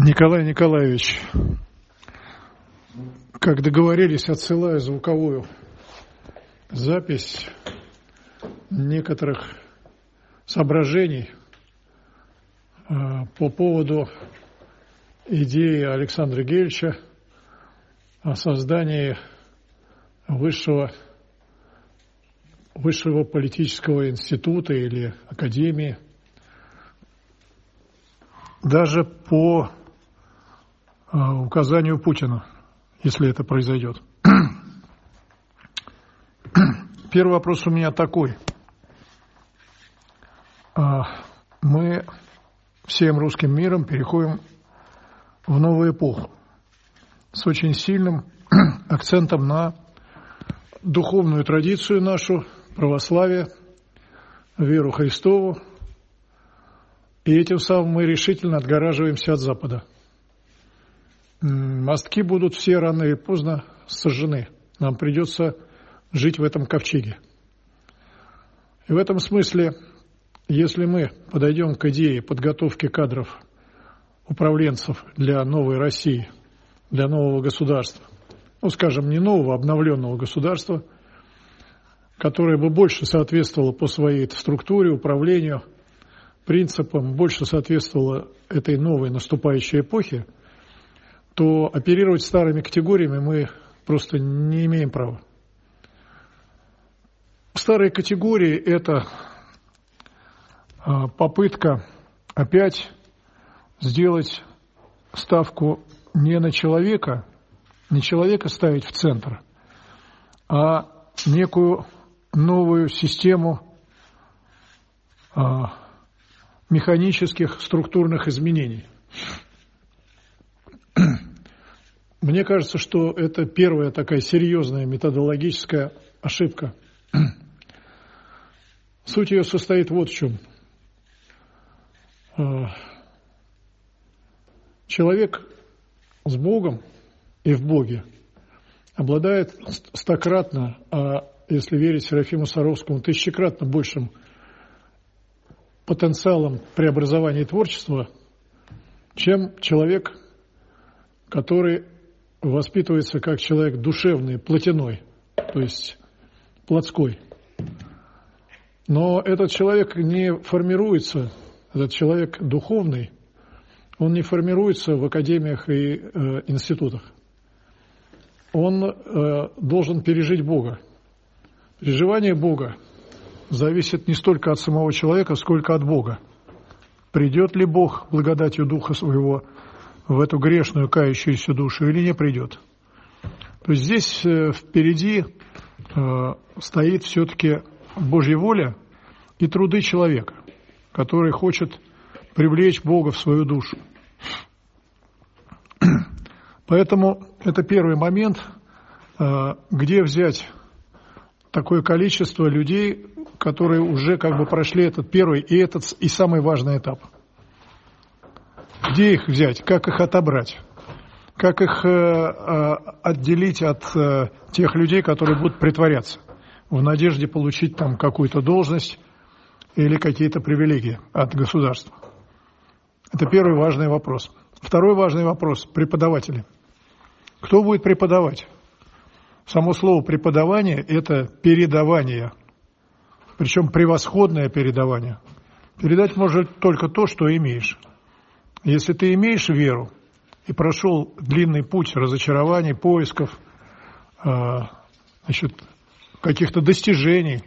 Николай Николаевич, как договорились, отсылаю звуковую запись некоторых соображений по поводу идеи Александра Гельча о создании высшего политического института или академии, даже по указанию Путина, если это произойдет. Первый вопрос у меня такой. Мы всем русским миром переходим в новую эпоху с очень сильным акцентом на духовную традицию нашу, православие, веру Христову, и этим самым мы решительно отгораживаемся от Запада. Мостки будут все рано или поздно сожжены. Нам придется жить в этом ковчеге. И в этом смысле, если мы подойдем к идее подготовки кадров, управленцев для новой России, для нового государства, скажем, не нового, а обновленного государства, которое бы больше соответствовало по своей структуре, управлению, принципам, больше соответствовало этой новой наступающей эпохе, то оперировать старыми категориями мы просто не имеем права. Старые категории – это попытка опять сделать ставку не на человека, не человека ставить в центр, а некую новую систему механических структурных изменений. Мне кажется, что это первая такая серьезная методологическая ошибка. Суть ее состоит вот в чем. Человек с Богом и в Боге обладает стократно, а если верить Серафиму Саровскому, тысячекратно большим потенциалом преобразования и творчества, чем человек, который воспитывается как человек душевный, плотяной, то есть плотской. Но этот человек не формируется, этот человек духовный, он не формируется в академиях и институтах. Он должен пережить Бога. Переживание Бога зависит не столько от самого человека, сколько от Бога. Придет ли Бог благодатью Духа Своего в эту грешную, кающуюся душу или не придет? То есть здесь впереди стоит все-таки Божья воля и труды человека, который хочет привлечь Бога в свою душу. Поэтому это первый момент, где взять такое количество людей, которые уже как бы прошли этот первый и самый важный этап. Где их взять, как их отобрать, как их отделить от тех людей, которые будут притворяться в надежде получить там какую-то должность или какие-то привилегии от государства. Это первый важный вопрос. Второй важный вопрос – преподаватели. Кто будет преподавать? Само слово «преподавание» – это передавание, причем превосходное передавание. Передать может только то, что имеешь. Если ты имеешь веру и прошел длинный путь разочарований, поисков, каких-то достижений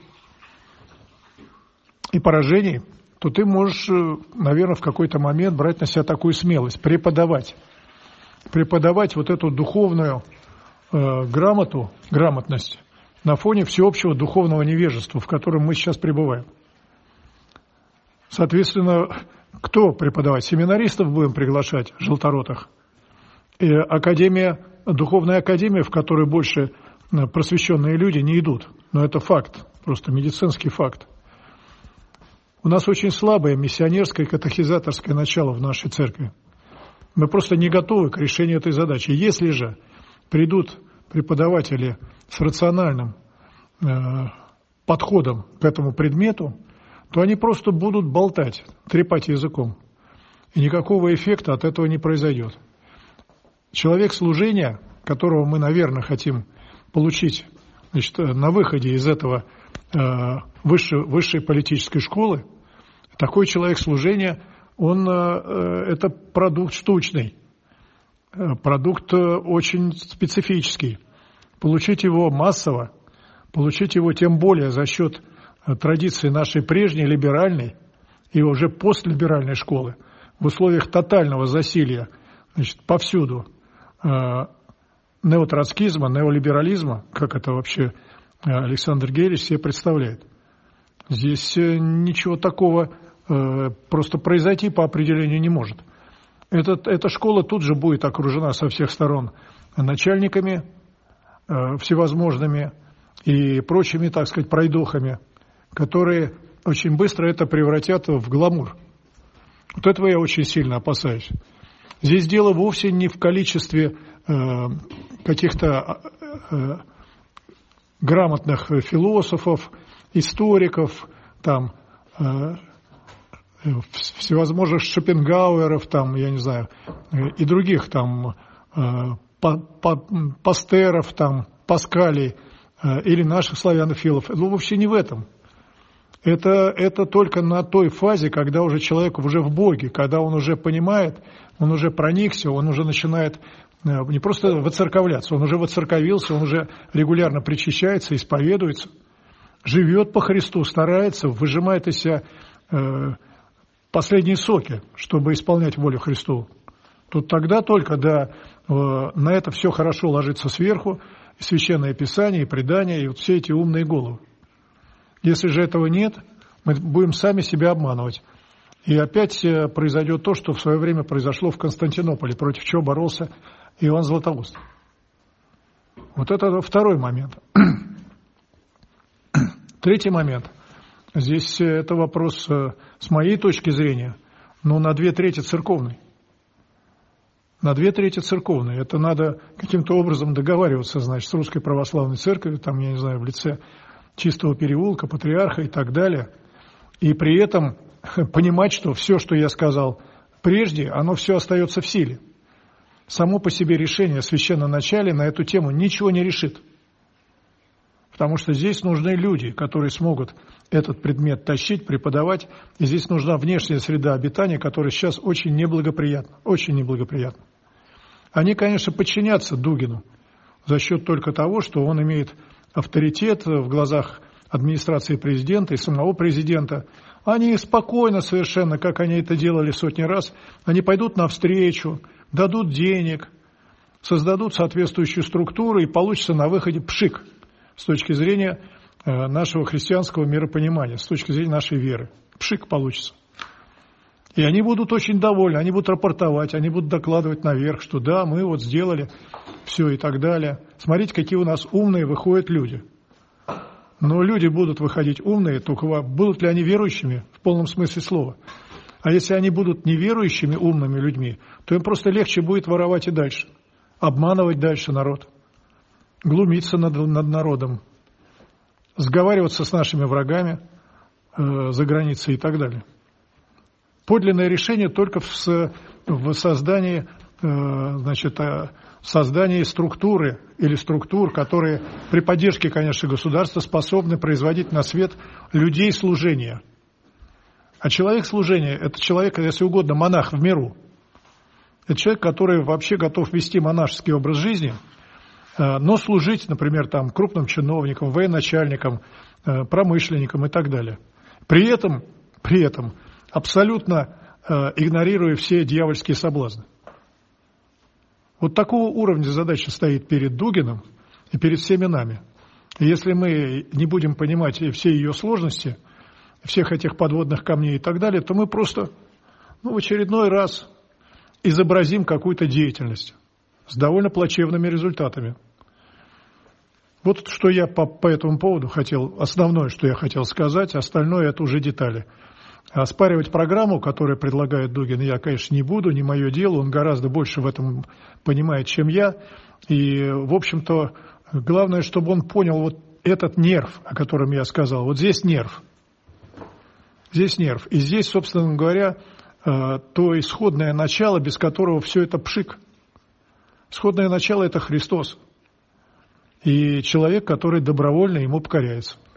и поражений, то ты можешь, наверное, в какой-то момент брать на себя такую смелость, преподавать вот эту духовную грамотность на фоне всеобщего духовного невежества, в котором мы сейчас пребываем. Соответственно, кто преподавать? Семинаристов будем приглашать, желторотых. И духовная академия, в которой больше просвещенные люди не идут. Но это факт, просто медицинский факт. У нас очень слабое миссионерское и катехизаторское начало в нашей церкви. Мы просто не готовы к решению этой задачи. Если же придут преподаватели с рациональным подходом к этому предмету, то они просто будут болтать, трепать языком. И никакого эффекта от этого не произойдет. Человек служения, которого мы, наверное, хотим получить, значит, на выходе из этого высшей политической школы, такой человек служения, он это продукт штучный, продукт очень специфический. Получить его массово, получить его тем более за счет традиции нашей прежней либеральной и уже постлиберальной школы в условиях тотального засилья, значит, повсюду неотроцкизма, неолиберализма, как это вообще Александр Герич себе представляет. Здесь ничего такого просто произойти по определению не может. Эта школа тут же будет окружена со всех сторон начальниками всевозможными и прочими, так сказать, пройдохами, которые очень быстро это превратят в гламур. Вот этого я очень сильно опасаюсь. Здесь дело вовсе не в количестве каких-то грамотных философов, историков, там, всевозможных Шопенгауэров, там, я не знаю, и других там Пастеров, там, Паскалей или наших славянофилов. Ну, вообще не в этом. Это только на той фазе, когда уже человек уже в Боге, когда он уже понимает, он уже проникся, он уже начинает не просто воцерковляться, он уже воцерковился, он уже регулярно причащается, исповедуется, живет по Христу, старается, выжимает из себя последние соки, чтобы исполнять волю Христову. Тут тогда только, да, на это все хорошо ложится сверху, и Священное Писание, и предания, и вот все эти умные головы. Если же этого нет, мы будем сами себя обманывать. И опять произойдет то, что в свое время произошло в Константинополе, против чего боролся Иоанн Златоуст. Вот это второй момент. Третий момент. Здесь это вопрос, с моей точки зрения, но на 2/3 церковный. На 2/3 церковный. Это надо каким-то образом договариваться, значит, с Русской Православной Церковью, там, я не знаю, в лице Чистого переулка, патриарха и так далее. И при этом понимать, что все, что я сказал прежде, оно все остается в силе. Само по себе решение священноначалия на эту тему ничего не решит. Потому что здесь нужны люди, которые смогут этот предмет тащить, преподавать. И здесь нужна внешняя среда обитания, которая сейчас очень неблагоприятна. Очень неблагоприятна. Они, конечно, подчинятся Дугину за счет только того, что он имеет авторитет в глазах администрации президента и самого президента. Они спокойно совершенно, как они это делали сотни раз, они пойдут навстречу, дадут денег, создадут соответствующую структуру, и получится на выходе пшик с точки зрения нашего христианского миропонимания, с точки зрения нашей веры. Пшик получится. И они будут очень довольны, они будут рапортовать, они будут докладывать наверх, что да, мы вот сделали все и так далее. Смотрите, какие у нас умные выходят люди. Но люди будут выходить умные, только будут ли они верующими в полном смысле слова? А если они будут неверующими умными людьми, то им просто легче будет воровать и дальше, обманывать дальше народ, глумиться над народом, сговариваться с нашими врагами за границей и так далее. Подлинное решение только в создании, значит, создании структуры или структур, которые при поддержке, конечно, государства способны производить на свет людей служения. А человек служения – это человек, если угодно, монах в миру. Это человек, который вообще готов вести монашеский образ жизни, но служить, например, там, крупным чиновникам, военачальникам, промышленникам и так далее. При этом абсолютно игнорируя все дьявольские соблазны. Вот такого уровня задача стоит перед Дугиным и перед всеми нами. И если мы не будем понимать все ее сложности, всех этих подводных камней и так далее, то мы просто в очередной раз изобразим какую-то деятельность с довольно плачевными результатами. Вот что я по этому поводу хотел, основное, что я хотел сказать, остальное это уже детали. Оспаривать программу, которую предлагает Дугин, я, конечно, не буду, не мое дело, он гораздо больше в этом понимает, чем я. И, в общем-то, главное, чтобы он понял вот этот нерв, о котором я сказал. Вот здесь нерв. Здесь нерв. И здесь, собственно говоря, то исходное начало, без которого все это пшик. Исходное начало – это Христос. И человек, который добровольно ему покоряется.